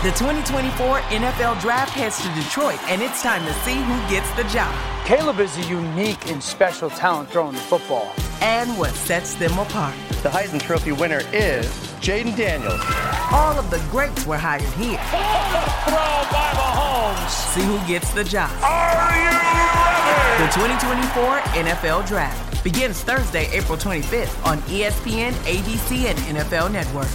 The 2024 NFL Draft heads to Detroit, and it's time to see who gets the job. Caleb is a unique and special talent throwing the football. And what sets them apart. The Heisman Trophy winner is Jaden Daniels. All of the greats were hired here. Throw by Mahomes. See who gets the job. Are you ready? The 2024 NFL Draft begins Thursday, April 25th on ESPN, ABC, and NFL Network.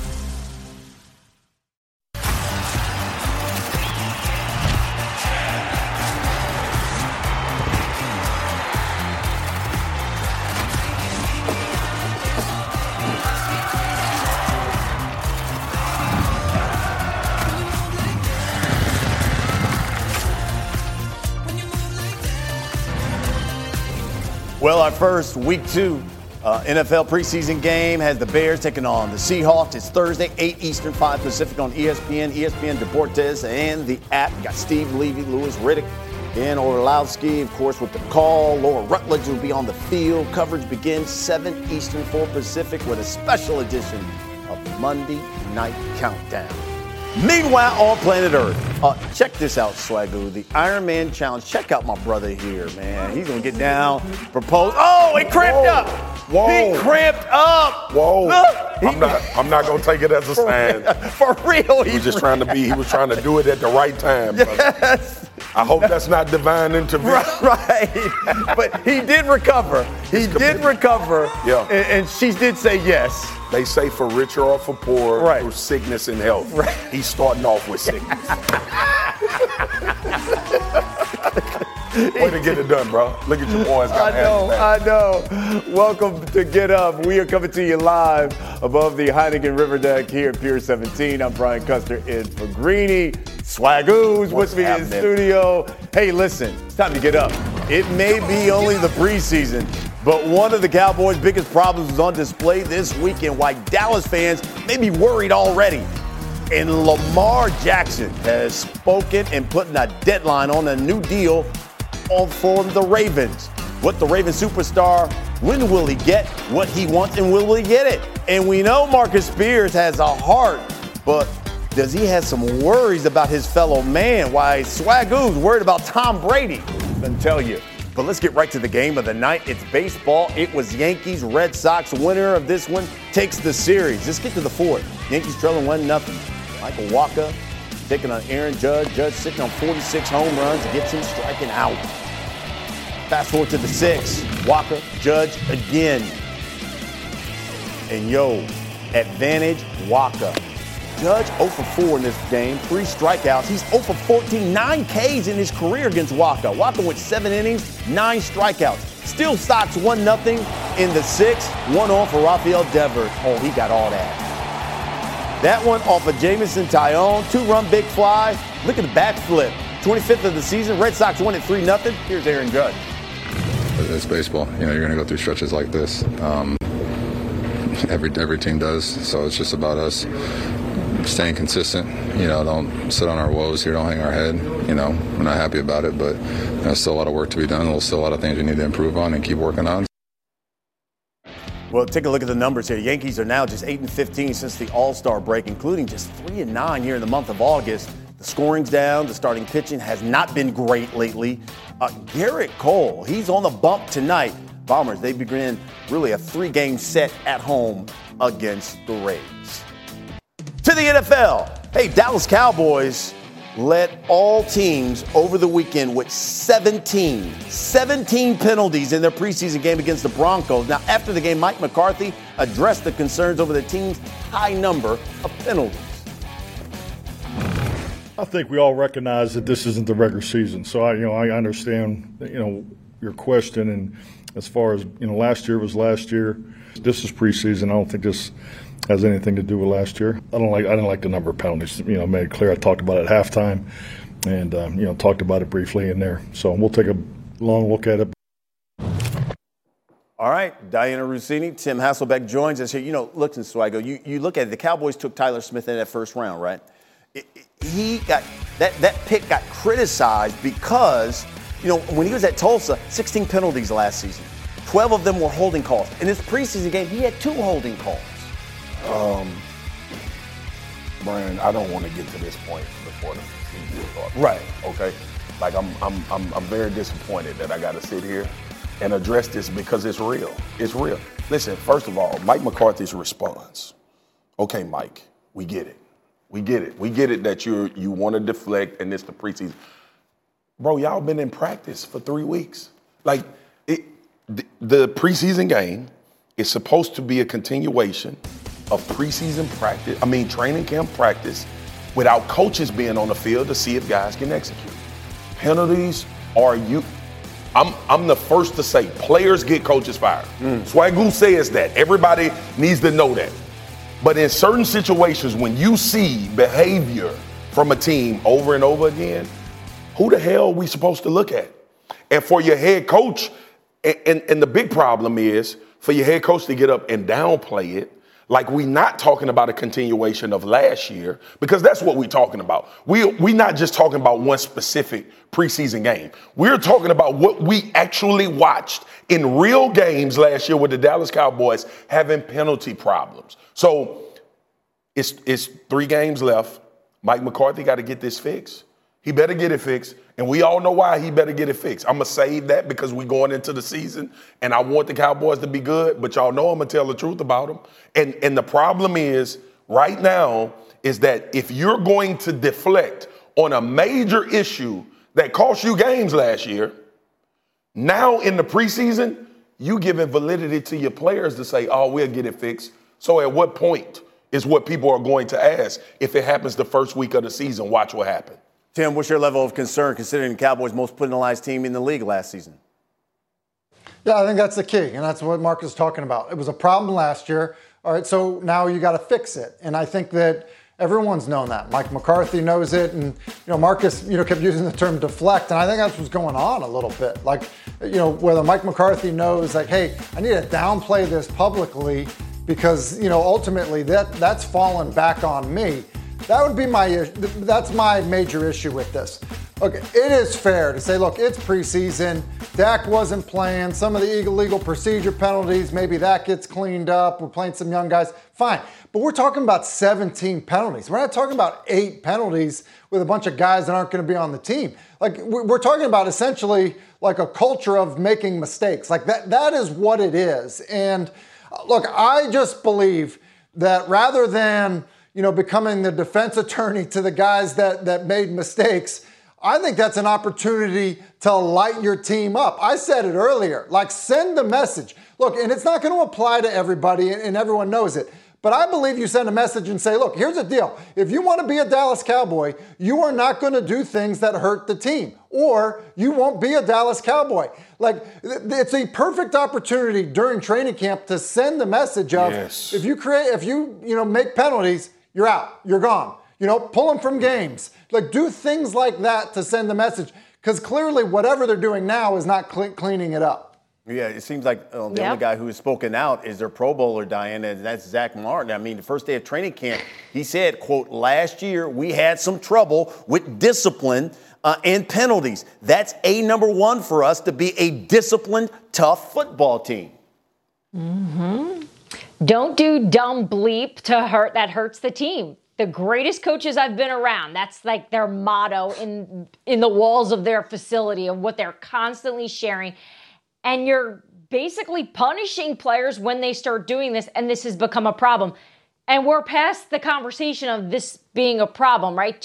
Well, our first week 2 NFL preseason game has the Bears taking on the Seahawks. It's Thursday, 8 Eastern, 5 Pacific on ESPN, ESPN Deportes, and the app. You got Steve Levy, Louis Riddick, Dan Orlowski, of course, with the call. Laura Rutledge will be on the field. Coverage begins 7 Eastern, 4 Pacific with a special edition of the Monday Night Countdown. Meanwhile, on planet Earth, check this out, Swagoo, the Ironman Challenge. Check out my brother here, man. He's going to get down, propose. Oh, he cramped up. Whoa. He cramped up. Whoa. Look, I'm not going to take it as a sign. For real. He was trying to do it at the right time. Yes. I hope that's not divine intervention. Right. But he did recover. Yeah. And she did say yes. They say for richer or for poor, Right. through sickness and health. Right. He's starting off with sickness. Way to get it done, bro. Look at your boys. I know. Welcome to Get Up. We are coming to you live above the Heineken River Deck here at Pier 17. I'm Brian Custer in for Greeny. Swagoo's with me in the studio. Hey, listen, it's time to get up. It may be only the preseason, but one of the Cowboys' biggest problems is on display this weekend. Why Dallas fans may be worried already. And Lamar Jackson has spoken and putting a deadline on a new deal for the Ravens. What the Ravens superstar, when will he get what he wants and will he get it? And we know Marcus Spears has a heart, but does he have some worries about his fellow man? Why Swagoo's worried about Tom Brady? Doesn't tell you. But let's get right to the game of the night. It's baseball. It was Yankees, Red Sox. Winner of this one takes the series. Let's get to the fourth. Yankees trailing 1-0. Michael Wacha taking on Aaron Judge. Judge sitting on 46 home runs. Gets him striking out. Fast forward to the 6th. Wacha, Judge again. And advantage Wacha. Judge 0 for 4 in this game, 3 strikeouts. He's 0 for 14, 9 Ks in his career against Wacha. Wacha went 7 innings, 9 strikeouts. Still Sox 1-0 in the 6th. 1-0 for Rafael Devers. Oh, he got all that. That one off of Jameson Taillon, 2-run big fly. Look at the backflip. 25th of the season. Red Sox won it 3-0. Here's Aaron Judge. It's baseball. You're going to go through stretches like this. Every team does. So it's just about us staying consistent. Don't sit on our woes here. Don't hang our head. We're not happy about it, but there's still a lot of work to be done. There's still a lot of things we need to improve on and keep working on. Well, take a look at the numbers here. Yankees are now just 8-15 since the All-Star break, including just 3-9 here in the month of August. The scoring's down. The starting pitching has not been great lately. Garrett Cole, he's on the bump tonight. Bombers, they begin really a 3-game set at home against the Rays. To the NFL. Hey, Dallas Cowboys led all teams over the weekend with 17 penalties in their preseason game against the Broncos. Now, after the game, Mike McCarthy addressed the concerns over the team's high number of penalties. I think we all recognize that this isn't the regular season. So I understand, your question. And as far as, last year was last year. This is preseason. I don't think this has anything to do with last year. I didn't like the number of penalties. Made it clear. I talked about it at halftime, and talked about it briefly in there. So we'll take a long look at it. All right, Diana Rossini, Tim Hasselbeck joins us here. Look, Swago, you look at it. The Cowboys took Tyler Smith in that first round, right? He got that pick got criticized because when he was at Tulsa, 16 penalties last season. 12 of them were holding calls. In his preseason game, he had 2 holding calls. Brian, I don't want to get to this point before the season starts. Right. Okay. Like I'm very disappointed that I got to sit here and address this because it's real. It's real. Listen, first of all, Mike McCarthy's response. Okay, Mike, we get it. We get it. We get it that you want to deflect and it's the preseason. Bro, y'all been in practice for 3 weeks. Like the preseason game is supposed to be a continuation of preseason practice. Training camp practice without coaches being on the field to see if guys can execute. Penalties are I'm the first to say players get coaches fired. Swagoo says that. Everybody needs to know that. But in certain situations, when you see behavior from a team over and over again, who the hell are we supposed to look at? And for your head coach, and the big problem is for your head coach to get up and downplay it, like we're not talking about a continuation of last year, because that's what we're talking about. We're not just talking about one specific preseason game. We're talking about what we actually watched in real games last year with the Dallas Cowboys having penalty problems. So it's 3 games left. Mike McCarthy got to get this fixed. He better get it fixed. And we all know why he better get it fixed. I'm going to save that because we're going into the season and I want the Cowboys to be good, but y'all know I'm going to tell the truth about them. And the problem is right now is that if you're going to deflect on a major issue that cost you games last year, now in the preseason, you giving validity to your players to say, oh, we'll get it fixed. So at what point is what people are going to ask if it happens the first week of the season? Watch what happens. Tim, what's your level of concern considering the Cowboys' most penalized team in the league last season? Yeah, I think that's the key, and that's what Mark is talking about. It was a problem last year. All right, so now you got to fix it, and I think that everyone's known that. Mike McCarthy knows it, and Marcus kept using the term deflect, and I think that's what's going on a little bit. Like, whether Mike McCarthy knows, like, hey, I need to downplay this publicly because ultimately that's fallen back on me. That would be that's my major issue with this. Okay, it is fair to say, look, it's preseason. Dak wasn't playing. Some of the illegal procedure penalties, maybe that gets cleaned up. We're playing some young guys. Fine. But we're talking about 17 penalties. We're not talking about 8 penalties with a bunch of guys that aren't going to be on the team. Like, we're talking about essentially like a culture of making mistakes. Like, that is what it is. And look, I just believe that rather than becoming the defense attorney to the guys that made mistakes, I think that's an opportunity to light your team up. I said it earlier, like send the message. Look, and it's not going to apply to everybody and everyone knows it, but I believe you send a message and say, look, here's the deal. If you want to be a Dallas Cowboy, you are not going to do things that hurt the team, or you won't be a Dallas Cowboy. Like, it's a perfect opportunity during training camp to send the message of, yes, if you make penalties, you're out. You're gone. Pull them from games. Like, do things like that to send the message. Because clearly whatever they're doing now is not cleaning it up. Yeah, it seems like the only guy who has spoken out is their Pro Bowler, Diana, and that's Zach Martin. I mean, the first day of training camp, he said, quote, last year we had some trouble with discipline and penalties. That's number one for us to be a disciplined, tough football team. Mm-hmm. Don't do dumb bleep that hurts the team. The greatest coaches I've been around, that's like their motto in the walls of their facility of what they're constantly sharing. And you're basically punishing players when they start doing this, and this has become a problem. And we're past the conversation of this being a problem, right?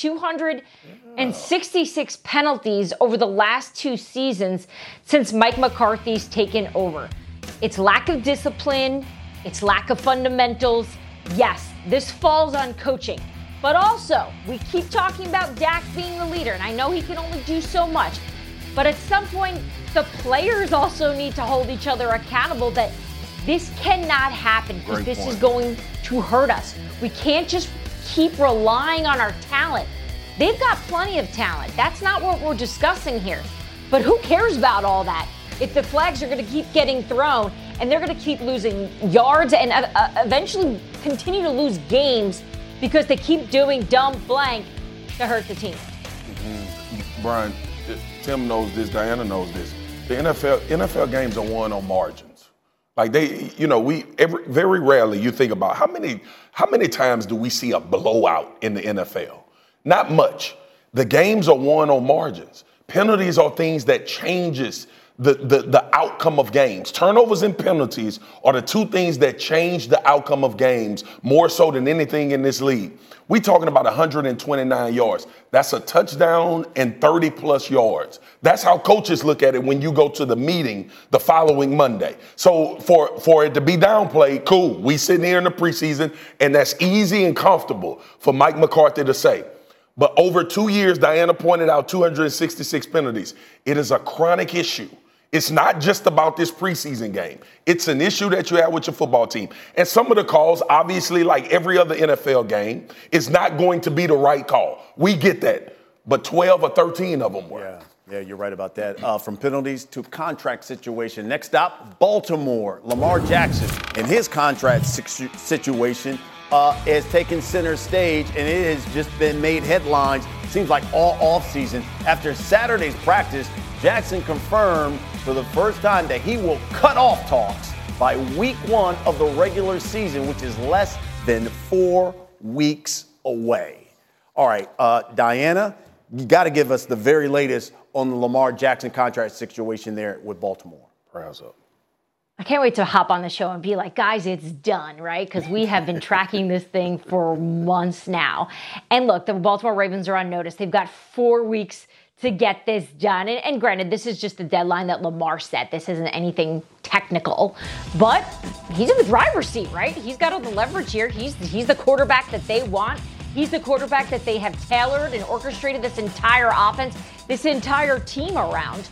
266 penalties over the last 2 seasons since Mike McCarthy's taken over. It's lack of discipline. It's lack of fundamentals. Yes, this falls on coaching. But also, we keep talking about Dak being the leader, and I know he can only do so much. But at some point, the players also need to hold each other accountable that this cannot happen because this is going to hurt us. We can't just keep relying on our talent. They've got plenty of talent. That's not what we're discussing here. But who cares about all that if the flags are going to keep getting thrown and they're going to keep losing yards and eventually continue to lose games because they keep doing dumb blank to hurt the team? Mm-hmm. Brian, Tim knows this, Diana knows this. The NFL games are won on margins. Like very rarely you think about how many times do we see a blowout in the NFL? Not much. The games are won on margins. Penalties are things that changes the outcome of games. Turnovers and penalties are the two things that change the outcome of games more so than anything in this league. We talking about 129 yards. That's a touchdown and 30 plus yards. That's how coaches look at it when you go to the meeting the following Monday. So for it to be downplayed, cool. We sitting here in the preseason, and that's easy and comfortable for Mike McCarthy to say. But over 2 years, Diana pointed out 266 penalties. It is a chronic issue. It's not just about this preseason game. It's an issue that you have with your football team. And some of the calls, obviously, like every other NFL game, is not going to be the right call. We get that. But 12 or 13 of them were. Yeah, you're right about that. From penalties to contract situation. Next up, Baltimore. Lamar Jackson in his contract situation has taken center stage, and it has just been made headlines, seems like all offseason. After Saturday's practice, Jackson confirmed for the first time that he will cut off talks by week 1 of the regular season, which is less than 4 weeks away. All right, Diana, you got to give us the very latest on the Lamar Jackson contract situation there with Baltimore. Prayers up. I can't wait to hop on the show and be like, guys, it's done, right? Because we have been tracking this thing for months now. And look, the Baltimore Ravens are on notice. They've got 4 weeks to get this done. And granted, this is just the deadline that Lamar set. This isn't anything technical. But he's in the driver's seat, right? He's got all the leverage here. He's the quarterback that they want. He's the quarterback that they have tailored and orchestrated this entire offense, this entire team around.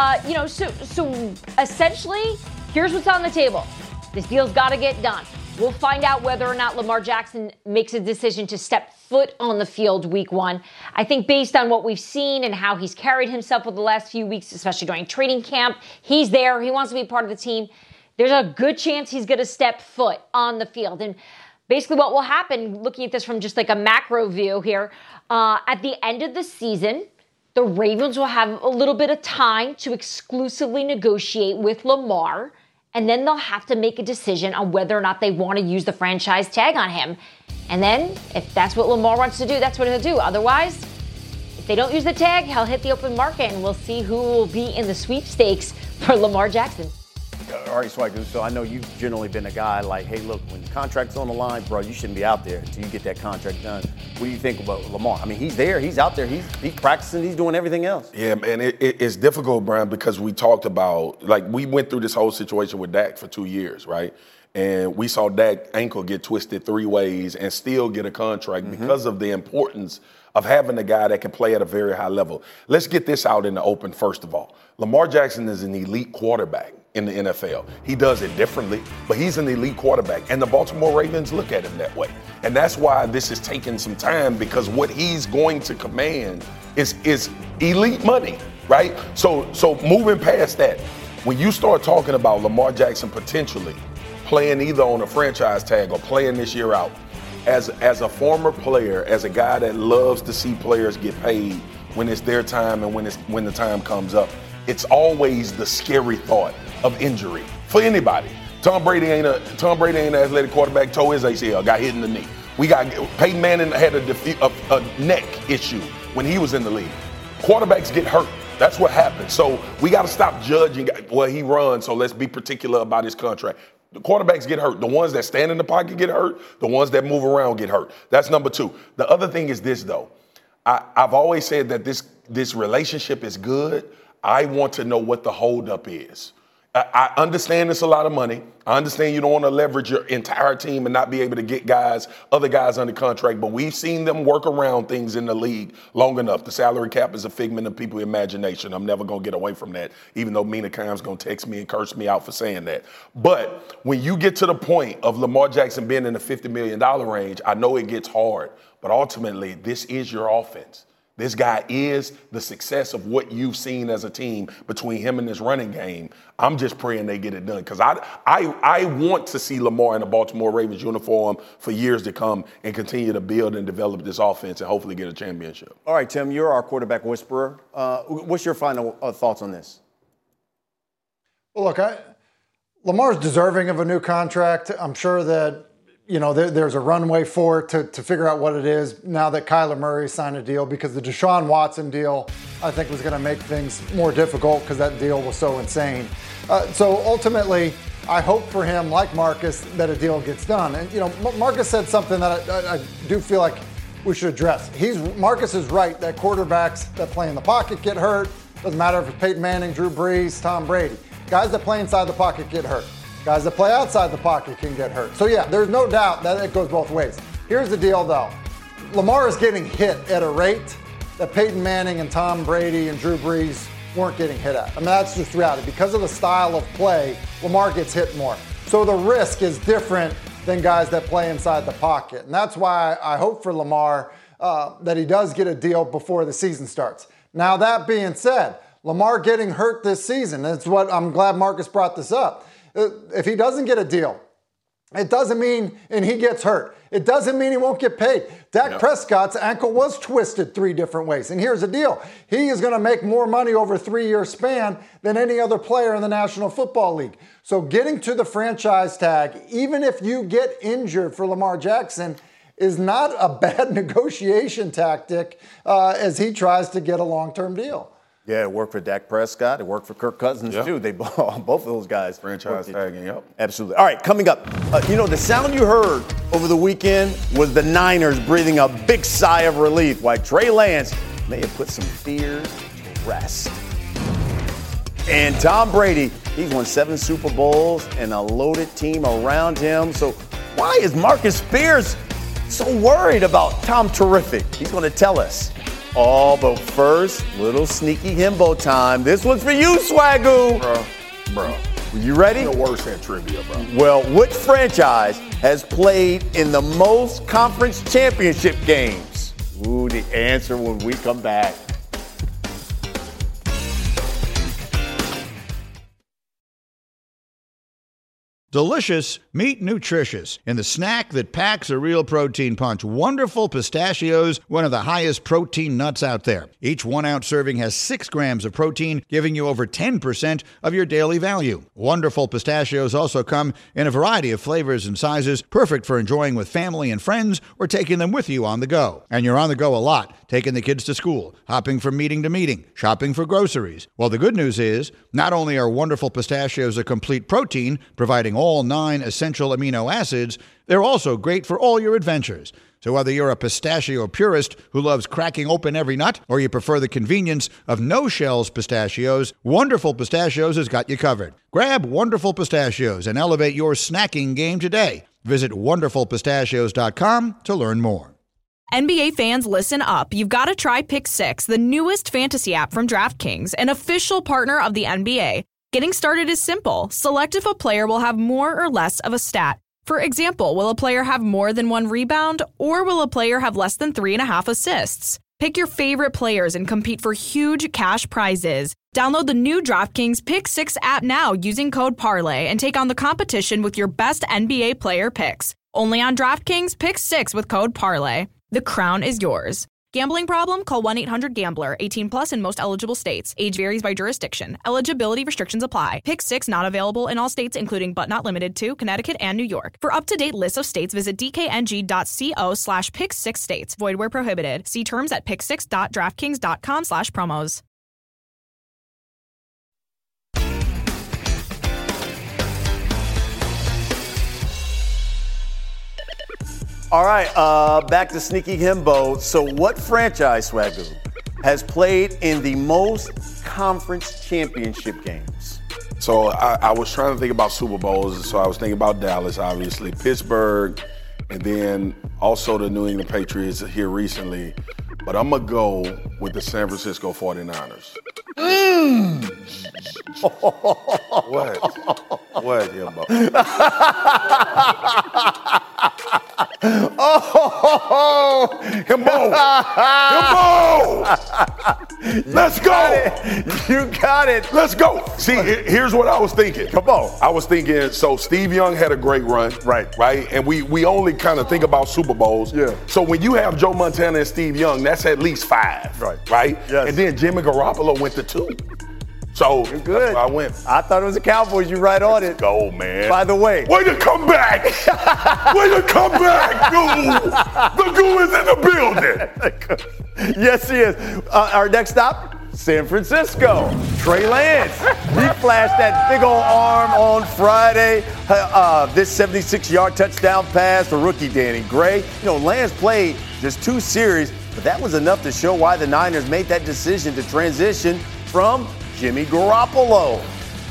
So essentially, here's what's on the table. This deal's got to get done. We'll find out whether or not Lamar Jackson makes a decision to step foot on the field week 1. I think based on what we've seen and how he's carried himself over the last few weeks, especially during training camp, he's there. He wants to be part of the team. There's a good chance he's going to step foot on the field. And basically what will happen, looking at this from just like a macro view here, at the end of the season, the Ravens will have a little bit of time to exclusively negotiate with Lamar, and then they'll have to make a decision on whether or not they want to use the franchise tag on him. And then, if that's what Lamar wants to do, that's what he'll do. Otherwise, if they don't use the tag, he'll hit the open market, and we'll see who will be in the sweepstakes for Lamar Jackson. All right, Swagoo, so I know you've generally been a guy like, hey, look, when the contract's on the line, bro, you shouldn't be out there until you get that contract done. What do you think about Lamar? I mean, he's there, he's out there, he's practicing, he's doing everything else. Yeah, man, it's difficult, Brian, because we talked about, like, we went through this whole situation with Dak for 2 years, right? And we saw Dak's ankle get twisted 3 ways and still get a contract because of the importance of having a guy that can play at a very high level. Let's get this out in the open, first of all. Lamar Jackson is an elite quarterback in the NFL. He does it differently, but he's an elite quarterback, and the Baltimore Ravens look at him that way. And that's why this is taking some time, because what he's going to command is elite money, right? So moving past that, when you start talking about Lamar Jackson potentially playing either on a franchise tag or playing this year out, as a former player, as a guy that loves to see players get paid when it's their time and when the time comes up, it's always the scary thought of injury for anybody. Tom Brady ain't an athletic quarterback, tore his ACL, got hit in the knee. Peyton Manning had a neck issue when he was in the league. Quarterbacks get hurt. That's what happens. So we got to stop judging. Well, he runs, so let's be particular about his contract. The quarterbacks get hurt. The ones that stand in the pocket get hurt. The ones that move around get hurt. That's number 2. The other thing is this, though. I've always said that this relationship is good. I want to know what the holdup is. I understand it's a lot of money. I understand you don't want to leverage your entire team and not be able to get other guys under contract, but we've seen them work around things in the league long enough. The salary cap is a figment of people's imagination. I'm never going to get away from that, even though Mina Kimes going to text me and curse me out for saying that. But when you get to the point of Lamar Jackson being in the $50 million range, I know it gets hard, but ultimately this is your offense. This guy is the success of what you've seen as a team between him and his running game. I'm just praying they get it done, because I want to see Lamar in a Baltimore Ravens uniform for years to come and continue to build and develop this offense and hopefully get a championship. All right, Tim, you're our quarterback whisperer. What's your final thoughts on this? Well, look, Lamar's deserving of a new contract. I'm sure that, there's a runway for it to figure out what it is now that Kyler Murray signed a deal, because the Deshaun Watson deal, I think, was going to make things more difficult because that deal was so insane. So ultimately, I hope for him, like Marcus, that a deal gets done. And, Marcus said something that I do feel like we should address. Marcus is right that quarterbacks that play in the pocket get hurt. Doesn't matter if it's Peyton Manning, Drew Brees, Tom Brady. Guys that play inside the pocket get hurt. Guys that play outside the pocket can get hurt. So yeah, there's no doubt that it goes both ways. Here's the deal though. Lamar is getting hit at a rate that Peyton Manning and Tom Brady and Drew Brees weren't getting hit at. I mean, that's just reality. Because of the style of play, Lamar gets hit more. So the risk is different than guys that play inside the pocket. And that's why I hope for Lamar that he does get a deal before the season starts. Now, that being said, Lamar getting hurt this season, that's what I'm glad Marcus brought this up. If he doesn't get a deal, it doesn't mean, and he gets hurt, it doesn't mean he won't get paid. Dak Prescott's ankle was twisted 3 different ways. And here's the deal. He is going to make more money over a 3-year span than any other player in the National Football League. So getting to the franchise tag, even if you get injured for Lamar Jackson, is not a bad negotiation tactic as he tries to get a long-term deal. Yeah, it worked for Dak Prescott. It worked for Kirk Cousins, too. They both of those guys. Franchise tagging, yep. Absolutely. All right, coming up. The sound you heard over the weekend was the Niners breathing a big sigh of relief, while Trey Lance may have put some fears to rest. And Tom Brady, he's won 7 Super Bowls and a loaded team around him. So why is Marcus Spears so worried about Tom Terrific? He's going to tell us. Oh, but first, little sneaky himbo time. This one's for you, Swagoo. Bro. You ready? The worst at trivia, bro. Well, which franchise has played in the most conference championship games? Ooh, the answer when we come back. Delicious, meet nutritious. In the snack that packs a real protein punch, Wonderful Pistachios, one of the highest protein nuts out there. Each 1-ounce serving has 6 grams of protein, giving you over 10% of your daily value. Wonderful Pistachios also come in a variety of flavors and sizes, perfect for enjoying with family and friends or taking them with you on the go. And you're on the go a lot, taking the kids to school, hopping from meeting to meeting, shopping for groceries. Well, the good news is, not only are Wonderful Pistachios a complete protein, providing all 9 essential amino acids, they're also great for all your adventures. So whether you're a pistachio purist who loves cracking open every nut, or you prefer the convenience of no-shells pistachios, Wonderful Pistachios has got you covered. Grab Wonderful Pistachios and elevate your snacking game today. Visit wonderfulpistachios.com to learn more. NBA fans, listen up. You've got to try Pick 6, the newest fantasy app from DraftKings, an official partner of the NBA. Getting started is simple. Select if a player will have more or less of a stat. For example, will a player have more than 1 rebound, or will a player have less than 3.5 assists? Pick your favorite players and compete for huge cash prizes. Download the new DraftKings Pick 6 app now using code PARLAY and take on the competition with your best NBA player picks. Only on DraftKings Pick 6 with code PARLAY. The crown is yours. Gambling problem? Call 1-800-GAMBLER. 18 plus in most eligible states. Age varies by jurisdiction. Eligibility restrictions apply. Pick 6 not available in all states, including but not limited to Connecticut and New York. For up-to-date lists of states, visit dkng.co/pick6states. Void where prohibited. See terms at pick6.draftkings.com/promos. All right, back to Sneaky Himbo. So what franchise, Swagoo, has played in the most conference championship games? So I was trying to think about Super Bowls, so I was thinking about Dallas, obviously, Pittsburgh, and then also the New England Patriots here recently. But I'm going to go with the San Francisco 49ers. What? What, Himbo? Oh, Himbo! Let's go! You got it. Let's go. See, here's what I was thinking. Come on. I was thinking, so Steve Young had a great run. Right. And we only kind of think about Super Bowls. Yeah. So when you have Joe Montana and Steve Young, that's at least 5. Right. Right? Yes. And then Jimmy Garoppolo went to 2. So you're good. That's why I went. I thought it was the Cowboys. You right on it. Go, man. By the way. Way to come back. Way to come back, Goo. The Goo is in the building. Yes, he is. Our next stop, San Francisco. Trey Lance. He flashed that big old arm on Friday. This 76-yard touchdown pass for rookie Danny Gray. Lance played just 2 series, but that was enough to show why the Niners made that decision to transition from Jimmy Garoppolo.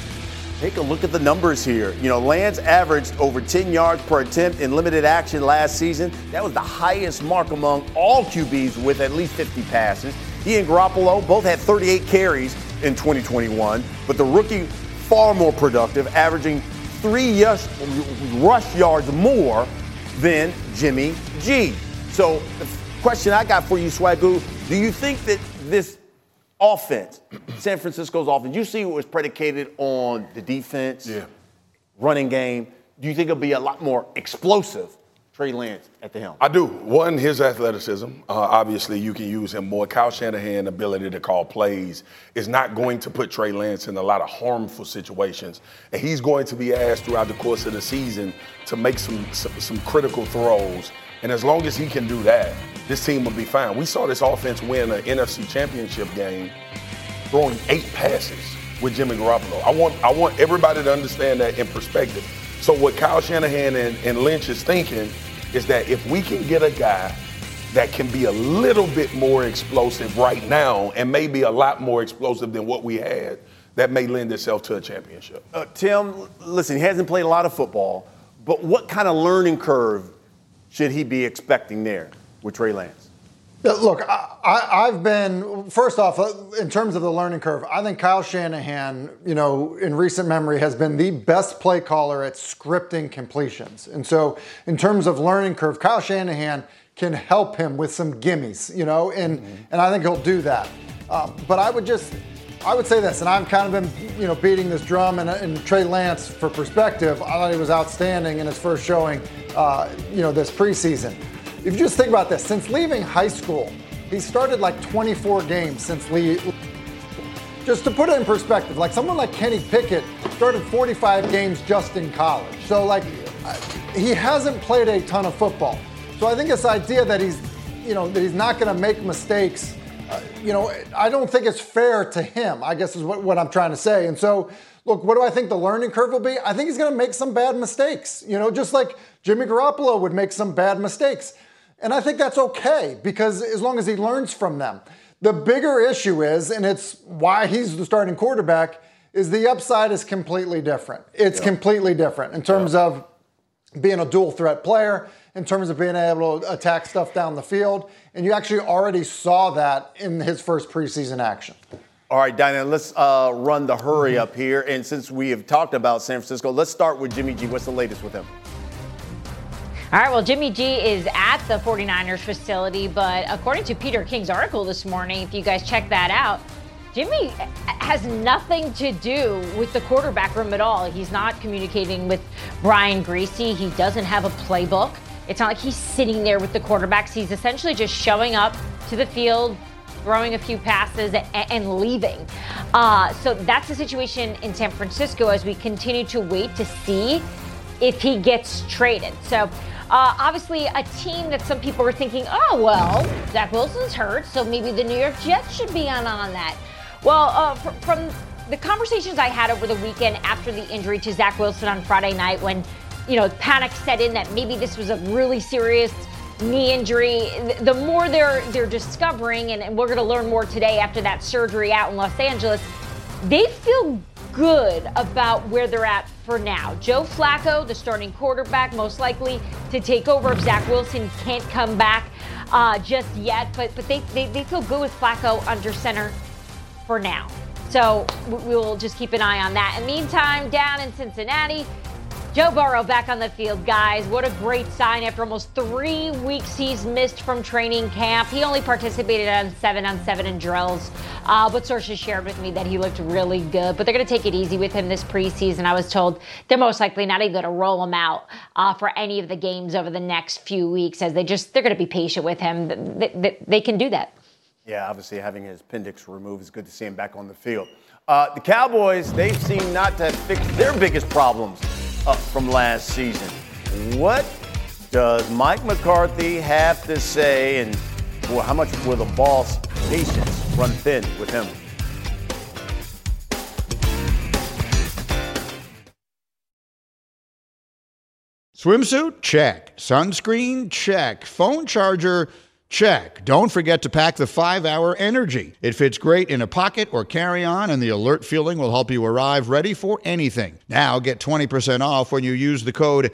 Take a look at the numbers here. Lance averaged over 10 yards per attempt in limited action last season. That was the highest mark among all QBs with at least 50 passes. He and Garoppolo both had 38 carries in 2021, but the rookie far more productive, averaging 3 rush yards more than Jimmy G. So the question I got for you, Swagoo, do you think that this offense, San Francisco's offense, you see it was predicated on the defense, running game. Do you think it'll be a lot more explosive, Trey Lance at the helm? I do. One, his athleticism. Obviously, you can use him more. Kyle Shanahan's ability to call plays is not going to put Trey Lance in a lot of harmful situations. And he's going to be asked throughout the course of the season to make some critical throws. And as long as he can do that, this team will be fine. We saw this offense win an NFC Championship game throwing 8 passes with Jimmy Garoppolo. I want everybody to understand that in perspective. So what Kyle Shanahan and Lynch is thinking is that if we can get a guy that can be a little bit more explosive right now and maybe a lot more explosive than what we had, that may lend itself to a championship. Tim, listen, he hasn't played a lot of football, but what kind of learning curve should he be expecting there with Trey Lance? Look, I've been, first off, in terms of the learning curve, I think Kyle Shanahan, in recent memory has been the best play caller at scripting completions. And so in terms of learning curve, Kyle Shanahan can help him with some gimmies, and I think he'll do that. But I would say this, and I've kind of been, beating this drum, and Trey Lance, for perspective, I thought he was outstanding in his first showing, this preseason. If you just think about this, since leaving high school, he started like 24 games since just to put it in perspective, like someone like Kenny Pickett started 45 games just in college. So he hasn't played a ton of football. So I think this idea that he's not going to make mistakes, I don't think it's fair to him, I guess is what I'm trying to say. And so, look, what do I think the learning curve will be? I think he's going to make some bad mistakes, just like Jimmy Garoppolo would make some bad mistakes. And I think that's okay, because as long as he learns from them. The bigger issue is, and it's why he's the starting quarterback, is the upside is completely different. It's completely different in terms of being a dual threat player, in terms of being able to attack stuff down the field. And you actually already saw that in his first preseason action. All right, Dinah, let's run the hurry up here. And since we have talked about San Francisco, let's start with Jimmy G. What's the latest with him? All right, well, Jimmy G is at the 49ers facility, but according to Peter King's article this morning, if you guys check that out, Jimmy has nothing to do with the quarterback room at all. He's not communicating with Brian Griese. He doesn't have a playbook. It's not like he's sitting there with the quarterbacks. He's essentially just showing up to the field, throwing a few passes, and leaving. So that's the situation in San Francisco as we continue to wait to see if he gets traded. So obviously a team that some people are thinking, oh, well, Zach Wilson's hurt, so maybe the New York Jets should be on that. Well, from the conversations I had over the weekend after the injury to Zach Wilson on Friday night when, panic set in that maybe this was a really serious knee injury, the more they're discovering, and we're going to learn more today after that surgery out in Los Angeles, they feel good about where they're at for now. Joe Flacco, the starting quarterback, most likely to take over if Zach Wilson can't come back just yet, but they feel good with Flacco under center for now. So we'll just keep an eye on that. In the meantime, down in Cincinnati, Joe Burrow back on the field, guys. What a great sign after almost 3 weeks he's missed from training camp. He only participated on 7-on-7 in drills, but sources shared with me that he looked really good. But they're going to take it easy with him this preseason. I was told they're most likely not even going to roll him out for any of the games over the next few weeks, as they're going to be patient with him. They can do that. Yeah, obviously having his appendix removed is good to see him back on the field. The Cowboys, they seem not to have fixed their biggest problems from last season. What does Mike McCarthy have to say, and how much will the boss' patience run thin with him? Swimsuit? Check. Sunscreen? Check. Phone charger? Check. Don't forget to pack the 5-Hour Energy. It fits great in a pocket or carry-on, and the alert feeling will help you arrive ready for anything. Now get 20% off when you use the code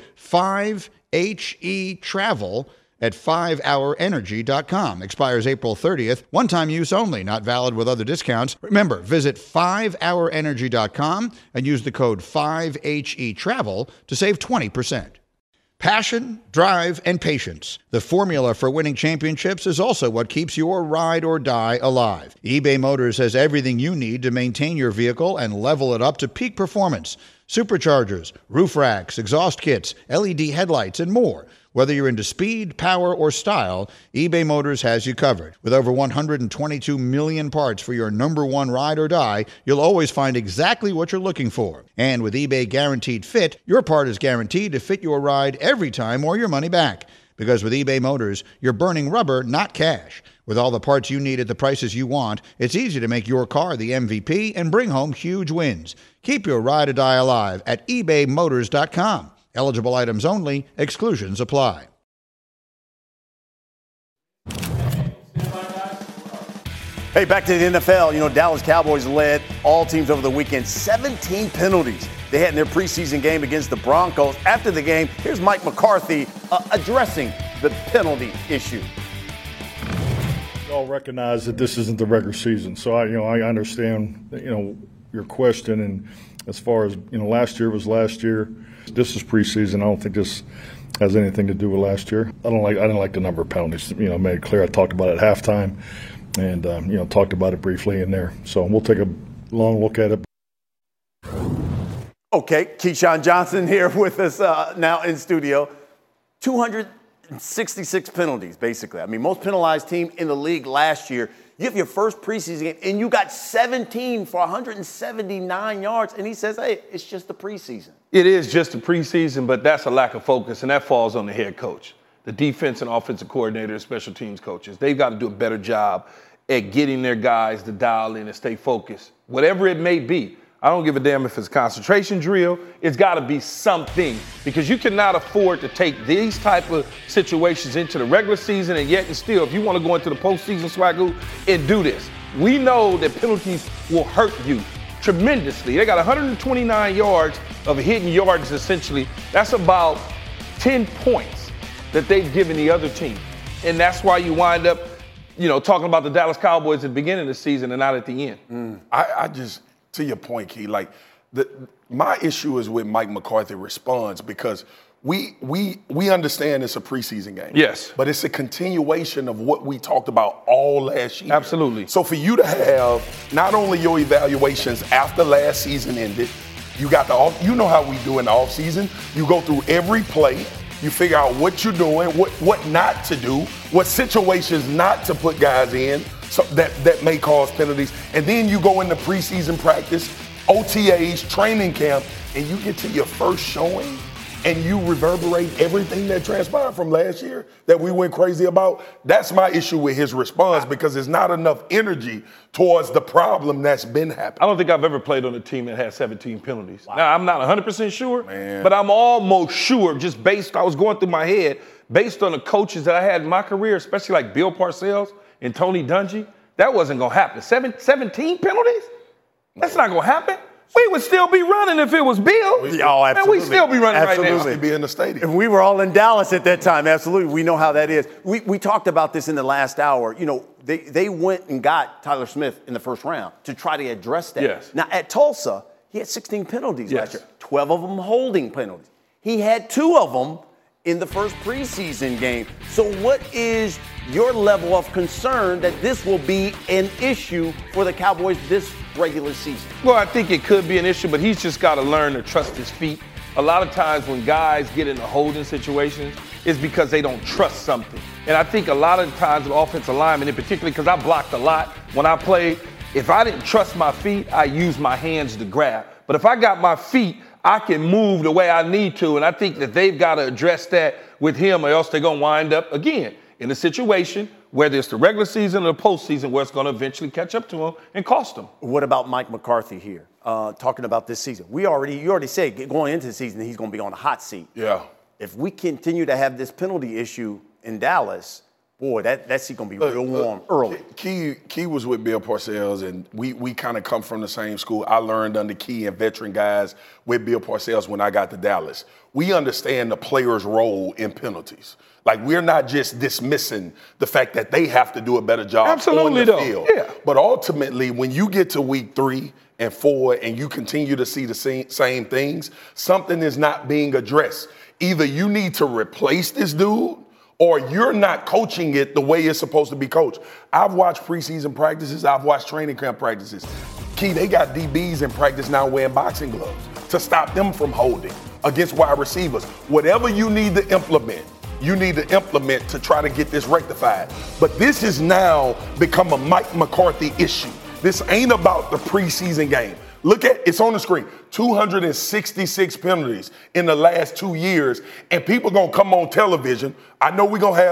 5HETRAVEL at 5hourenergy.com. Expires April 30th. One-time use only. Not valid with other discounts. Remember, visit 5hourenergy.com and use the code 5HETRAVEL to save 20%. Passion, drive, and patience. The formula for winning championships is also what keeps your ride or die alive. eBay Motors has everything you need to maintain your vehicle and level it up to peak performance. Superchargers, roof racks, exhaust kits, LED headlights, and more. Whether you're into speed, power, or style, eBay Motors has you covered. With over 122 million parts for your number one ride or die, you'll always find exactly what you're looking for. And with eBay Guaranteed Fit, your part is guaranteed to fit your ride every time or your money back. Because with eBay Motors, you're burning rubber, not cash. With all the parts you need at the prices you want, it's easy to make your car the MVP and bring home huge wins. Keep your ride or die alive at ebaymotors.com. Eligible items only. Exclusions apply. Hey, back to the NFL. You know, Dallas Cowboys led all teams over the weekend. 17 penalties they had in their preseason game against the Broncos. After the game, here's Mike McCarthy addressing the penalty issue. We all recognize that this isn't the regular season, so I understand your question. And as far as last year was last year. This is preseason. I don't think this has anything to do with last year. I didn't like the number of penalties. Made it clear. I talked about it at halftime, and talked about it briefly in there. So we'll take a long look at it. Okay, Keyshawn Johnson here with us now in studio. 266 penalties, basically. I mean, most penalized team in the league last year. You have your first preseason game, and you got 17 for 179 yards, and he says, hey, it's just the preseason. It is just the preseason, but that's a lack of focus, and that falls on the head coach, the defense and offensive coordinator, special teams coaches. They've got to do a better job at getting their guys to dial in and stay focused, whatever it may be. I don't give a damn if it's a concentration drill. It's got to be something, because you cannot afford to take these type of situations into the regular season and yet and still, if you want to go into the postseason, Swagoo, and do this. We know that penalties will hurt you tremendously. They got 129 yards of hidden yards, essentially. That's about 10 points that they've given the other team. And that's why you wind up, talking about the Dallas Cowboys at the beginning of the season and not at the end. I just... To your point, Key, my issue is with Mike McCarthy response, because we understand it's a preseason game. Yes. But it's a continuation of what we talked about all last year. Absolutely. So for you to have not only your evaluations after last season ended, you got you know how we do in the offseason. You go through every play. You figure out what you're doing, what not to do, what situations not to put guys in. So that may cause penalties. And then you go into preseason practice, OTAs, training camp, and you get to your first showing and you reverberate everything that transpired from last year that we went crazy about. That's my issue with his response, because there's not enough energy towards the problem that's been happening. I don't think I've ever played on a team that had 17 penalties. Wow. Now, I'm not 100% sure, but I'm almost sure, just I was going through my head, based on the coaches that I had in my career, especially like Bill Parcells and Tony Dungy, that wasn't going to happen. 17 penalties? That's not going to happen. We would still be running if it was Bill. Oh, absolutely. And we'd still be running right now. We'd be in the stadium. If we were all in Dallas at that time, absolutely. We know how that is. We talked about this in the last hour. They went and got Tyler Smith in the first round to try to address that. Yes. Now, at Tulsa, he had 16 penalties last year, 12 of them holding penalties. He had 2 of them in the first preseason game. So what is your level of concern that this will be an issue for the Cowboys this regular season? Well, I think it could be an issue, but he's just got to learn to trust his feet. A lot of times when guys get into holding situations, is because they don't trust something. And I think a lot of the times, the offensive linemen, in particular, because I blocked a lot when I played, if I didn't trust my feet, I used my hands to grab. But if I got my feet, I can move the way I need to. And I think that they've got to address that with him, or else they're going to wind up, again, in a situation, whether it's the regular season or the postseason, where it's going to eventually catch up to him and cost him. What about Mike McCarthy here? Talking about this season. You already said going into the season he's going to be on the hot seat. Yeah. If we continue to have this penalty issue in Dallas, boy, that seat going to be real warm early. Key was with Bill Parcells, and we kind of come from the same school. I learned under Key and veteran guys with Bill Parcells when I got to Dallas. We understand the player's role in penalties. Like, we're not just dismissing the fact that they have to do a better job on the field. Yeah. But ultimately, when you get to week 3 and 4 and you continue to see the same things, something is not being addressed. Either you need to replace this dude, or you're not coaching it the way it's supposed to be coached. I've watched preseason practices. I've watched training camp practices. Key, they got DBs in practice now wearing boxing gloves to stop them from holding against wide receivers. Whatever you need to implement, to try to get this rectified. But this has now become a Mike McCarthy issue. This ain't about the preseason game. Look at, it's on the screen, 266 penalties in the last 2 years, and people gonna come on television. I know we're gonna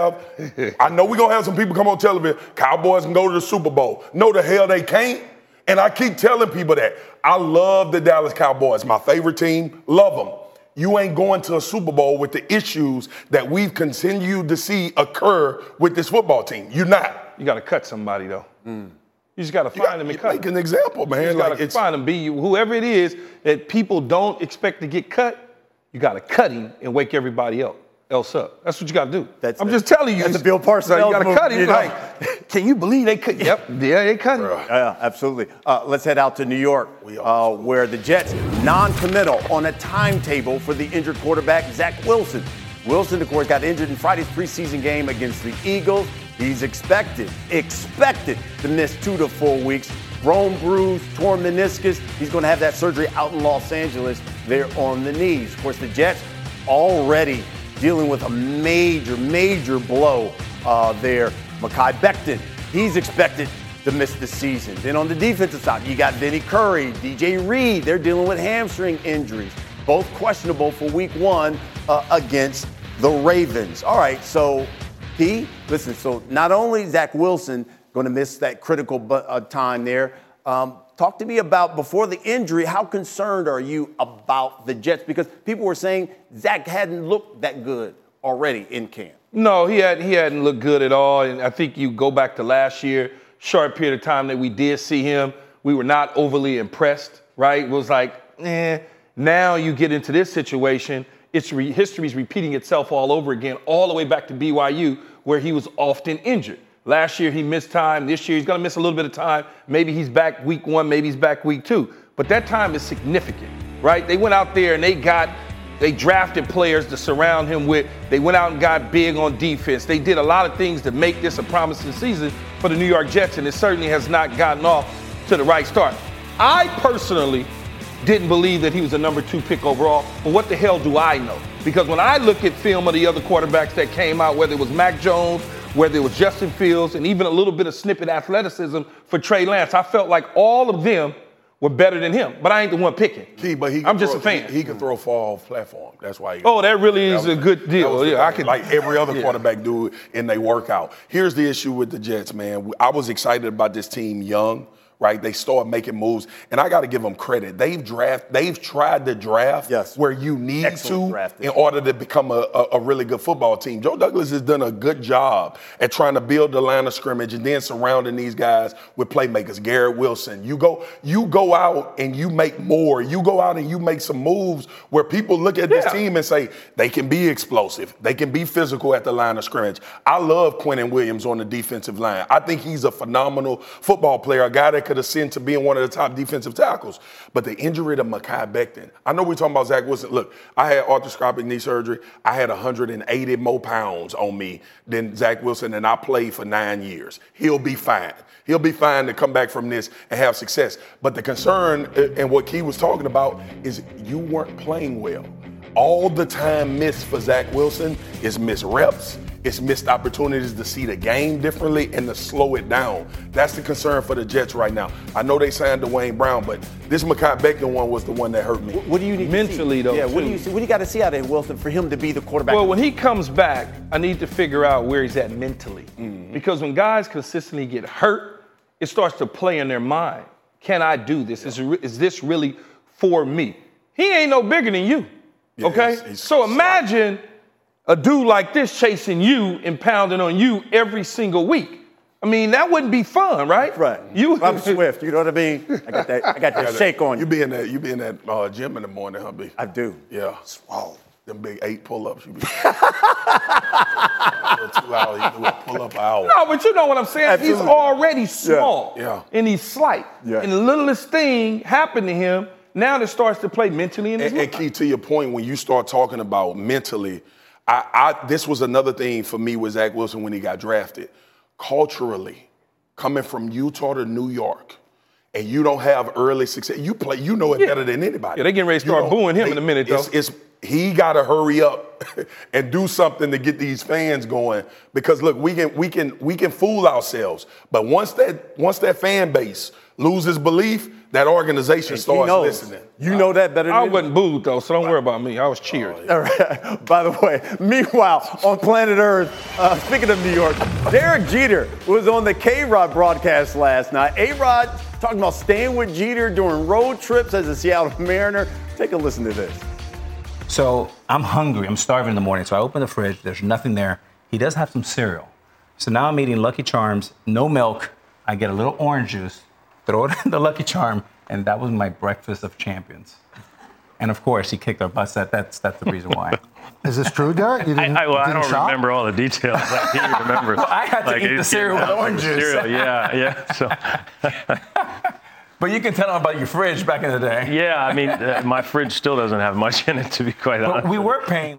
have some people come on television. Cowboys can go to the Super Bowl. No, the hell they can't. And I keep telling people that. I love the Dallas Cowboys, my favorite team, love them. You ain't going to a Super Bowl with the issues that we've continued to see occur with this football team. You're not. You got to cut somebody, though. You just got to find them and cut them. Make an example, man. You just got to find them. Whoever it is that people don't expect to get cut, you got to cut him and wake everybody else up. That's what you got to do. I'm just telling you. That's the Bill Parcells. You got to cut him. Like, can you believe they cut? Yep. Yeah, they cut him. Yeah, absolutely. Let's head out to New York, where the Jets non-committal on a timetable for the injured quarterback, Zach Wilson. Wilson, of course, got injured in Friday's preseason game against the Eagles. He's expected to miss 2 to 4 weeks. Bone bruise, torn meniscus. He's going to have that surgery out in Los Angeles there on the knees. Of course, the Jets already dealing with a major blow there. Mekhi Becton, he's expected to miss the season. Then on the defensive side, you got Vinny Curry, DJ Reed. They're dealing with hamstring injuries. Both questionable for week 1 against the Ravens. All right, so listen, so not only Zach Wilson going to miss that critical time there, talk to me about, before the injury, how concerned are you about the Jets? Because people were saying Zach hadn't looked that good already in camp. No, he hadn't looked good at all. And I think you go back to last year, short period of time that we did see him, we were not overly impressed, right? It was like, Now you get into this situation, history's repeating itself all over again, all the way back to BYU, where he was often injured. Last year, he missed time. This year, he's going to miss a little bit of time. Maybe he's back week 1, maybe he's back week 2. But that time is significant, right? They went out there and they drafted players to surround him with. They went out and got big on defense. They did a lot of things to make this a promising season for the New York Jets, and it certainly has not gotten off to the right start. I personally didn't believe that he was a number 2 pick overall, but what the hell do I know? Because when I look at film of the other quarterbacks that came out, whether it was Mac Jones, whether it was Justin Fields, and even a little bit of snippet athleticism for Trey Lance, I felt like all of them were better than him. But I ain't the one picking. I'm just a fan. He can throw fall platform. That's why. That really is a good deal. Yeah, I could, like every other quarterback do it in they workout. Here's the issue with the Jets, man. I was excited about this team young. Right, they start making moves, and I got to give them credit. They've tried to draft where you need in order to become a really good football team. Joe Douglas has done a good job at trying to build the line of scrimmage and then surrounding these guys with playmakers. Garrett Wilson, you go out and you make more. You go out and you make some moves where people look at this team and say they can be explosive, they can be physical at the line of scrimmage. I love Quentin Williams on the defensive line. I think he's a phenomenal football player, a guy that could ascend to being one of the top defensive tackles. But the injury to Mekhi Becton, I know we're talking about Zach Wilson. Look, I had arthroscopic knee surgery. I had 180 more pounds on me than Zach Wilson, and I played for 9 years. He'll be fine. He'll be fine to come back from this and have success. But the concern, and what Key was talking about, is you weren't playing well. all the time missed for Zach Wilson is missed reps. It's missed opportunities to see the game differently and to slow it down. That's the concern for the Jets right now. I know they signed Dwayne Brown, but this Mekhi Becton one was the one that hurt me. What do you need mentally, to see? though? Yeah, what do you see? What do you got to see out of Wilson for him to be the quarterback? Well, when he comes back, I need to figure out where he's at mentally. Because when guys consistently get hurt, it starts to play in their mind. Can I do this? Is this really for me? He ain't no bigger than you, okay? So imagine a dude like this chasing you and pounding on you every single week. I mean, that wouldn't be fun, right? Right. I'm Swift. You know what I mean? I got that shake on you. You be in that gym in the morning, hubby. I do. Yeah. Wow. Them big 8 pull-ups. You be 2 hours. You do a pull-up hour. No, but you know what I'm saying? Absolutely. He's already small. Yeah. And he's slight. Yeah. And the littlest thing happened to him. Now it starts to play mentally in his And Key, to your point, when you start talking about mentally, this was another thing for me with Zach Wilson when he got drafted. Culturally, coming from Utah to New York, and you don't have early success, you know it better than anybody. Yeah, they getting ready to start booing him in a minute, though. He got to hurry up and do something to get these fans going. Because look, we can fool ourselves, but once that fan base loses belief, that organization starts listening. You know that better than I wasn't booed, though, so don't worry about me. I was cheered. All right. By the way, meanwhile, on planet Earth, speaking of New York, Derek Jeter was on the K-Rod broadcast last night. A-Rod talking about staying with Jeter during road trips as a Seattle Mariner. Take a listen to this. So I'm hungry. I'm starving in the morning. So I open the fridge. There's nothing there. He does have some cereal. So now I'm eating Lucky Charms, no milk. I get a little orange juice, throw it in the Lucky Charm, and that was my breakfast of champions. And of course, he kicked our butts. That's the reason why. Is this true, Derek? You didn't, I don't remember all the details. I can't remember. Well, I had to eat the cereal with orange juice. Yeah. So. But you can tell them about your fridge back in the day. Yeah, I mean, my fridge still doesn't have much in it, to be quite honest. But we were paying.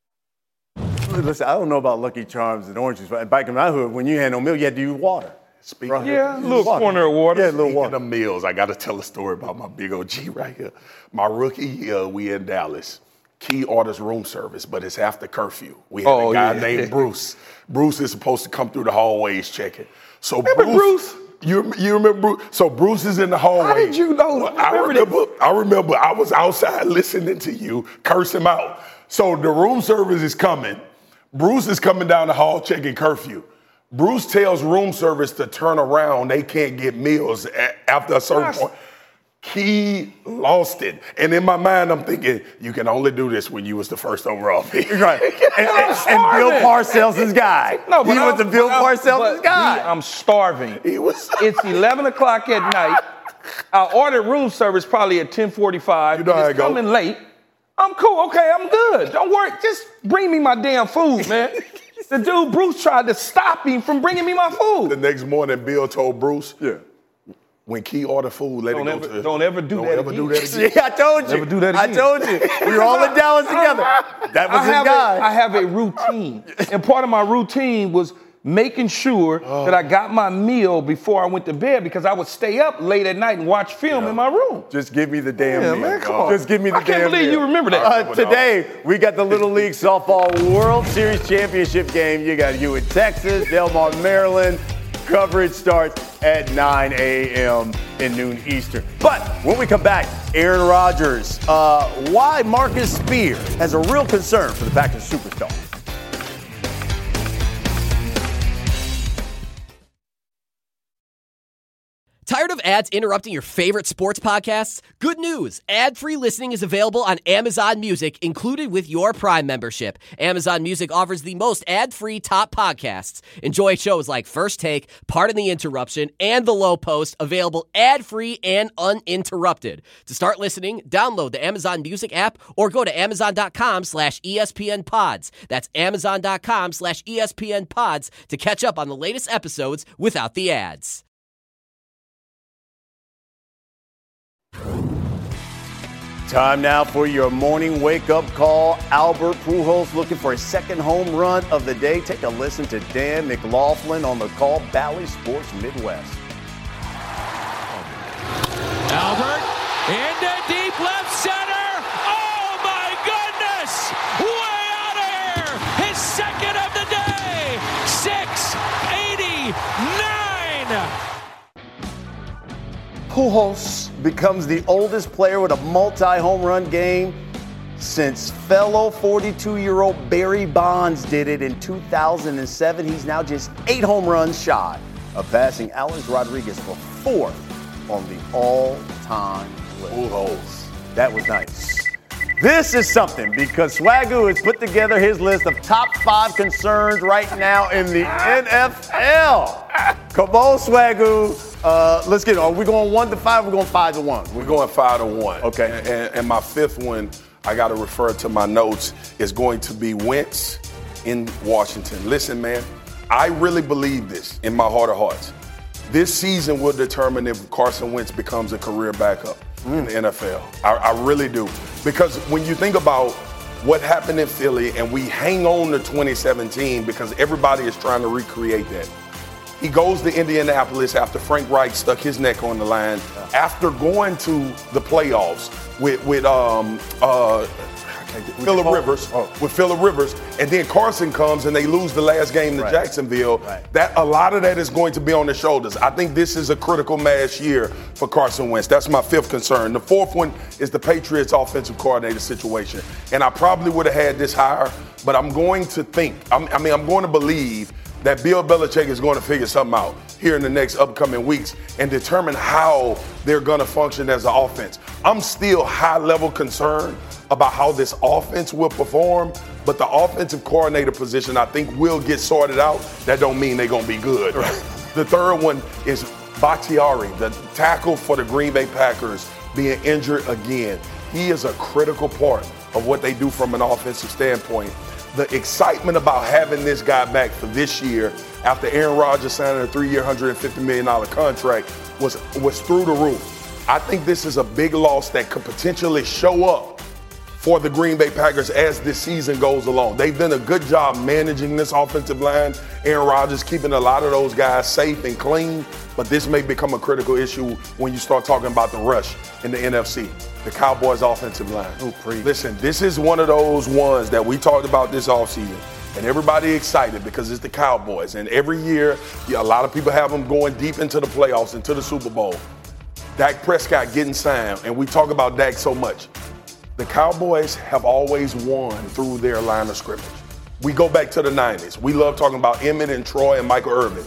Listen, I don't know about Lucky Charms and orange juice, but back in my hood, when you had no milk, you had to use water. Yeah, a little corner of water. Yeah, a little water. Speaking of meals, I got to tell a story about my big OG right here. My rookie year, we in Dallas. Key orders room service, but it's after curfew. We had a guy named Bruce. Bruce is supposed to come through the hallways checking. So Remember Bruce? You remember Bruce? So Bruce is in the hallway. How did you know? I remember I was outside listening to you curse him out. So the room service is coming. Bruce is coming down the hall checking curfew. Bruce tells room service to turn around. They can't get meals after a certain point. Key lost it. And in my mind, I'm thinking, you can only do this when you was the first overall pick. Right. and Bill Parcells' his guy. No, but he was the Bill Parcells' guy. I'm starving. It's 11 o'clock at night. I ordered room service probably at 10:45. You know how it goes. Coming late. I'm cool. Okay, I'm good. Don't worry. Just bring me my damn food, man. The dude, Bruce, tried to stop him from bringing me my food. The next morning, Bill told Bruce, when Key order food, Don't ever do that again. Yeah, I told you. Never do that again. I told you. We were all in Dallas together. That was his guy. I have a routine. And part of my routine was making sure that I got my meal before I went to bed because I would stay up late at night and watch film in my room. Just give me the damn meal. Man, come on. Just give me the damn meal. I can't believe you remember that. Today, we got the Little League Softball World Series Championship game. You got Hewitt, Texas, Delmar, Maryland. Coverage starts at 9 a.m. and noon Eastern. But when we come back, Aaron Rodgers, why Marcus Spear has a real concern for the Packers superstar. Tired of ads interrupting your favorite sports podcasts? Good news. Ad-free listening is available on Amazon Music, included with your Prime membership. Amazon Music offers the most ad-free top podcasts. Enjoy shows like First Take, Pardon the Interruption, and The Low Post, available ad-free and uninterrupted. To start listening, download the Amazon Music app or go to amazon.com/ESPN Pods. That's amazon.com/ESPN Pods to catch up on the latest episodes without the ads. Time now for your morning wake-up call. Albert Pujols looking for a second home run of the day. Take a listen to Dan McLaughlin on the call, Bally Sports Midwest. Albert into deep left center. Oh, my goodness! Pujols becomes the oldest player with a multi-home run game since fellow 42-year-old Barry Bonds did it in 2007. He's now just 8 home runs shy of passing Alex Rodriguez for 4th on the all-time list. Pujols. That was nice. This is something because Swagoo has put together his list of top 5 concerns right now in the NFL. Come on, Swagoo. Let's get it. Are we going 1 to 5? Or we're going 5 to 1. We're going 5 to 1. Okay. And my 5th one, I got to refer to my notes, is going to be Wentz in Washington. Listen, man, I really believe this in my heart of hearts. This season will determine if Carson Wentz becomes a career backup in the NFL. I really do. Because when you think about what happened in Philly and we hang on to 2017 because everybody is trying to recreate that. He goes to Indianapolis after Frank Reich stuck his neck on the line after going to the playoffs with Phillip Rivers, and then Carson comes and they lose the last game to Jacksonville. That a lot of that is going to be on the shoulders. I think this is a critical mass year for Carson Wentz. That's my 5th concern. The 4th one is the Patriots offensive coordinator situation. And I probably would have had this higher, but I'm going to think, I'm going to believe that Bill Belichick is going to figure something out here in the next upcoming weeks and determine how they're going to function as an offense. I'm still high-level concerned about how this offense will perform, but the offensive coordinator position I think will get sorted out. That don't mean they're going to be good. The 3rd one is Bakhtiari, the tackle for the Green Bay Packers, being injured again. He is a critical part of what they do from an offensive standpoint. The excitement about having this guy back for this year after Aaron Rodgers signing a 3-year, $150 million contract was through the roof. I think this is a big loss that could potentially show up for the Green Bay Packers as this season goes along. They've done a good job managing this offensive line. Aaron Rodgers keeping a lot of those guys safe and clean, but this may become a critical issue when you start talking about the rush in the NFC. The Cowboys offensive line. Listen, this is one of those ones that we talked about this offseason, and everybody excited because it's the Cowboys. And every year, a lot of people have them going deep into the playoffs, into the Super Bowl. Dak Prescott getting signed, and we talk about Dak so much. The Cowboys have always won through their line of scrimmage. We go back to the 90s. We love talking about Emmett and Troy and Michael Irvin.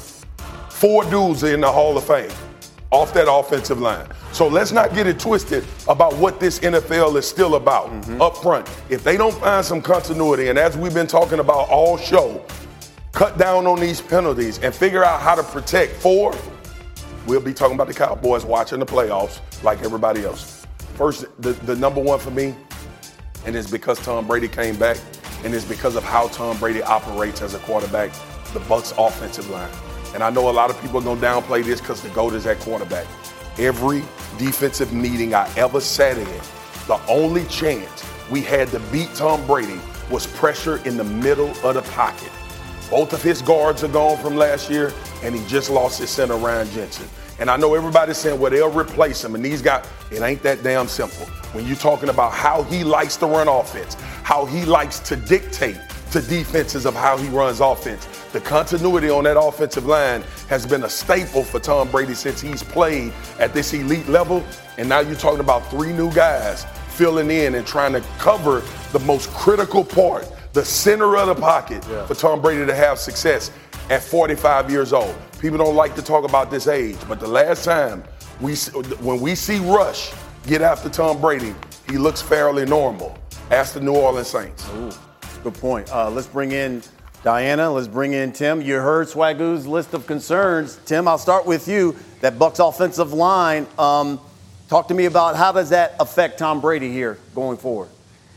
4 dudes in the Hall of Fame off that offensive line. So let's not get it twisted about what this NFL is still about up front. If they don't find some continuity, and as we've been talking about all show, cut down on these penalties and figure out how to protect 4, we'll be talking about the Cowboys watching the playoffs like everybody else. First, the number 1 for me, and it's because Tom Brady came back, and it's because of how Tom Brady operates as a quarterback, the Bucs offensive line. And I know a lot of people are going to downplay this because the GOAT is at quarterback. Every defensive meeting I ever sat in, the only chance we had to beat Tom Brady was pressure in the middle of the pocket. Both of his guards are gone from last year, and he just lost his center, Ryan Jensen. And I know everybody's saying, well, they'll replace him. And these guys, it ain't that damn simple. When you're talking about how he likes to run offense, how he likes to dictate to defenses of how he runs offense, the continuity on that offensive line has been a staple for Tom Brady since he's played at this elite level. And now you're talking about 3 new guys filling in and trying to cover the most critical part, the center of the pocket for Tom Brady to have success at 45 years old. People don't like to talk about this age, but the last time when we see Rush get after Tom Brady, he looks fairly normal. Ask the New Orleans Saints. Ooh, good point. Let's bring in Diana. Let's bring in Tim. You heard Swagoo's list of concerns. Tim, I'll start with you. That Bucs offensive line. Talk to me about how does that affect Tom Brady here going forward?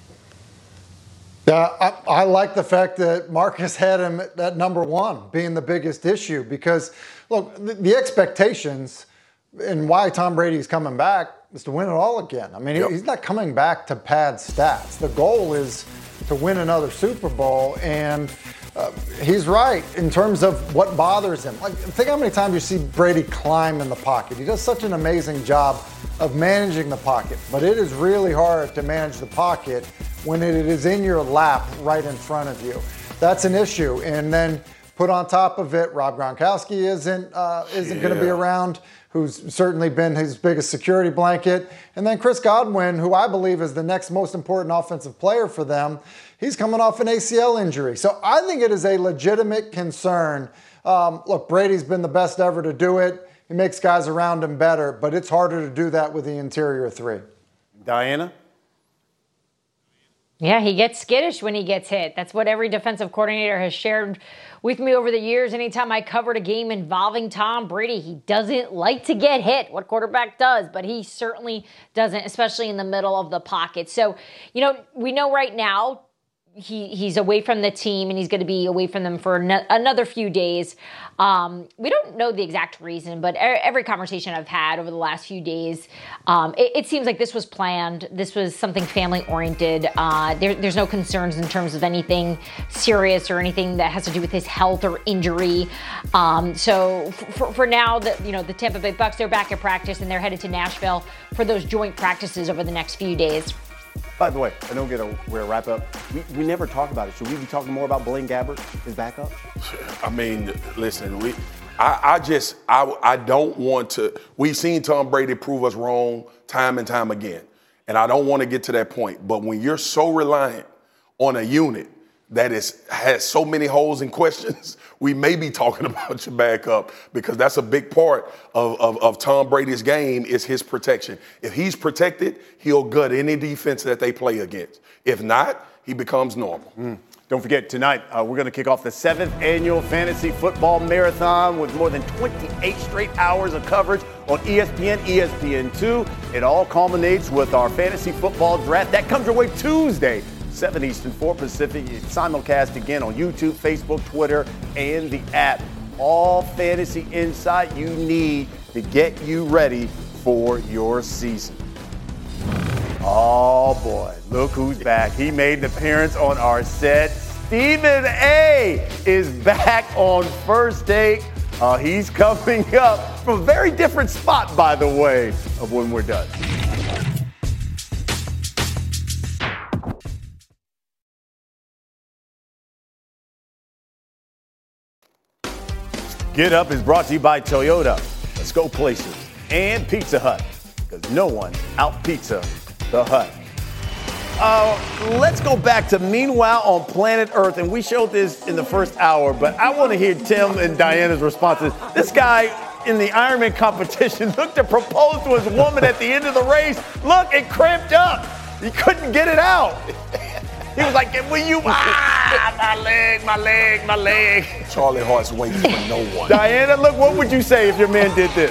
Yeah, I like the fact that Marcus had him at number 1 being the biggest issue because, look, the expectations and why Tom Brady's coming back is to win it all again. I mean, he's not coming back to pad stats. The goal is to win another Super Bowl, and he's right in terms of what bothers him. Like, think how many times you see Brady climb in the pocket. He does such an amazing job of managing the pocket, but it is really hard to manage the pocket when it is in your lap right in front of you. That's an issue. And then Put on top of it, Rob Gronkowski isn't going to be around, who's certainly been his biggest security blanket. And then Chris Godwin, who I believe is the next most important offensive player for them, he's coming off an ACL injury. So I think it is a legitimate concern. Look, Brady's been the best ever to do it. He makes guys around him better, but it's harder to do that with the interior three. Diana? Yeah, he gets skittish when he gets hit. That's what every defensive coordinator has shared with me over the years. Anytime I covered a game involving Tom Brady, he doesn't like to get hit. What quarterback does? But he certainly doesn't, especially in the middle of the pocket. So, we know right now he's away from the team and he's going to be away from them for another few days. We don't know the exact reason, but every conversation I've had over the last few days, it seems like this was planned. This was something family-oriented. There's no concerns in terms of anything serious or anything that has to do with his health or injury. So for now, the Tampa Bay Bucs, they're back at practice and they're headed to Nashville for those joint practices over the next few days. By the way, I know we're wrap up. We never talk about it. Should we be talking more about Blaine Gabbert, his backup? I mean, listen, I don't want to. We've seen Tom Brady prove us wrong time and time again, and I don't want to get to that point. But when you're so reliant on a unit that has so many holes and questions, we may be talking about your backup, because that's a big part of Tom Brady's game is his protection. If he's protected, he'll gut any defense that they play against. If not, he becomes normal. Don't forget, tonight we're going to kick off the 7th annual Fantasy Football Marathon with more than 28 straight hours of coverage on ESPN, ESPN2. It all culminates with our Fantasy Football Draft. That comes your way Tuesday, 7 Eastern, 4 Pacific. It's simulcast again on YouTube, Facebook, Twitter, and the app. All fantasy insight you need to get you ready for your season. Oh, boy. Look who's back. He made an appearance on our set. Stephen A. is back on First Take. He's coming up from a very different spot, by the way, of when we're done. Get Up is brought to you by Toyota, Let's Go Places, and Pizza Hut, because no one out-pizza the Hut. Let's go back to Meanwhile on Planet Earth, and we showed this in the first hour, but I want to hear Tim and Diana's responses. This guy in the Ironman competition looked to propose to his woman at the end of the race. Look, it cramped up. He couldn't get it out. He was like, will you? My leg. Charlie Hart's waiting for no one. Diana, look, what would you say if your man did this?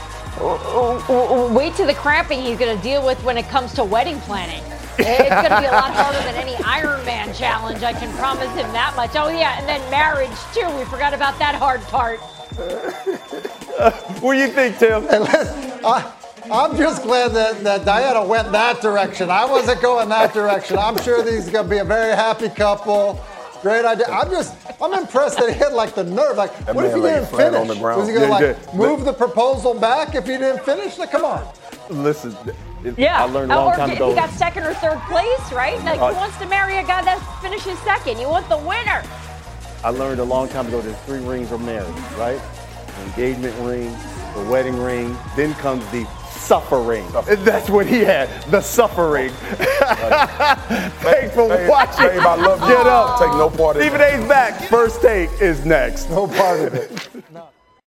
Wait till the cramping he's going to deal with when it comes to wedding planning. It's going to be a lot harder than any Ironman challenge, I can promise him that much. Oh, yeah, and then marriage, too. We forgot about that hard part. What do you think, Tim? I'm just glad that Diana went that direction. I wasn't going that direction. I'm sure these are going to be a very happy couple. Great idea. I'm impressed that he had like the nerve. Like, what if he didn't finish? On the ground. Was he going to move the proposal back if he didn't finish? Like, come on. Listen, yeah. I learned a long time ago. He got second or third place, right? Like, who wants to marry a guy that finishes second? You want the winner. I learned a long time ago there's 3 rings of marriage, right? The engagement ring, the wedding ring, then comes the suffering. That's what he had, the suffering. Thanks for watching. Babe, I love you. Get Up. Take no part in it. Stephen A's back. First Take is next. No part of it.